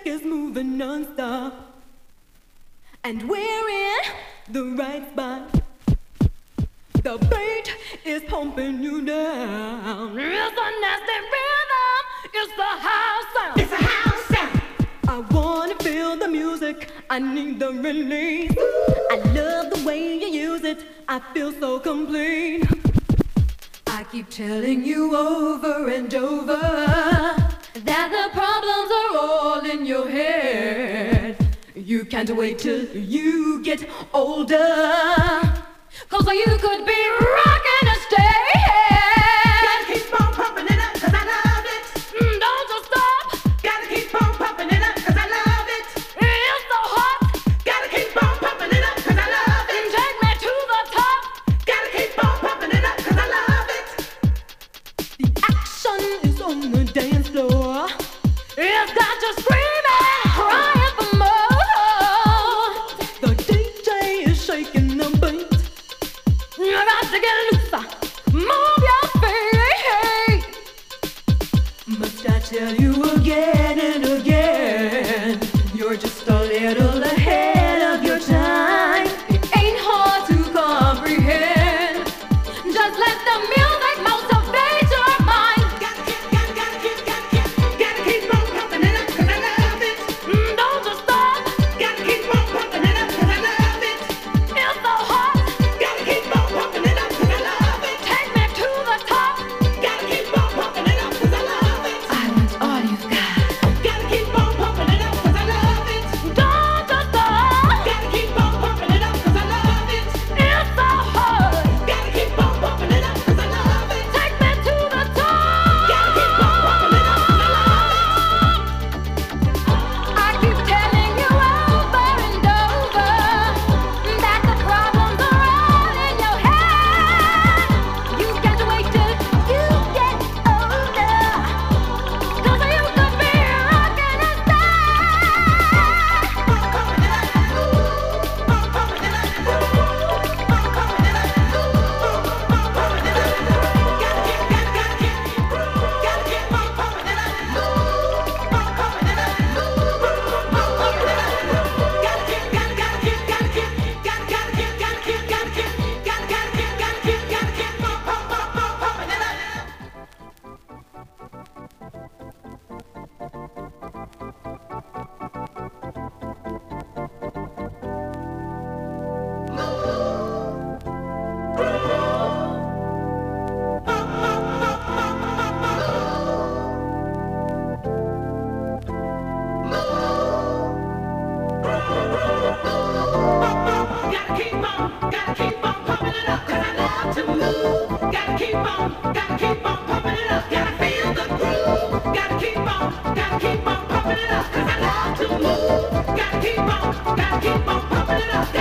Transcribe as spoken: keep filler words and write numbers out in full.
is moving non-stop, and we're in the right spot. The beat is pumping you down. It's a nasty rhythm. It's the house sound. It's a house sound. I wanna feel the music. I need the release. I love the way you use it. I feel so complete. I keep telling you over and over that the problems are all in your head. You can't wait till you get older, 'cause you could be rocking and stay. Gotta keep on pumping it up 'cause I love it. Mm, don't you stop. Gotta keep on pumping it up 'cause I love it. It's so hot. Gotta keep on pumping it up 'cause I love it. Take me to the top. Gotta keep on pumping it up 'cause I love it. The action is on the dance floor. It's got you screaming, crying for more. The D J is shaking the beat. You got to get looser, move your feet. Must I tell you again and again? You're just a little ahead of your time. It ain't hard to comprehend. Just let the music motivate your mind. Gotta keep, gotta, gotta keep, gotta keep, gotta keep on pumping it up 'cause I love it. Mm, don't you stop. Gotta keep on pumping it up 'cause I love it. It's so hot. Gotta keep on pumping it up 'cause I love it. Take me to the top. Gotta keep on pumping it up 'cause I love it. I want all you've got. Gotta keep on pumping it up 'cause I love it. Don't you stop. Gotta keep on pumping it up 'cause I love it. It's so hot. Gotta keep on pumping it up 'cause I love it. Take me to the top. Gotta keep on pumping it up 'cause I love it. I keep telling you over and over that the problems are all in your head. You can't wait till you get older, 'cause you could be rocking and Gotta keep on, gotta keep on pumping it up 'cause I love to move. Gotta keep on, gotta keep on pumping it up. Gotta feel the groove. Gotta keep on, gotta keep on pumping it up 'cause I love to move. Gotta keep on, gotta keep on pumping it up.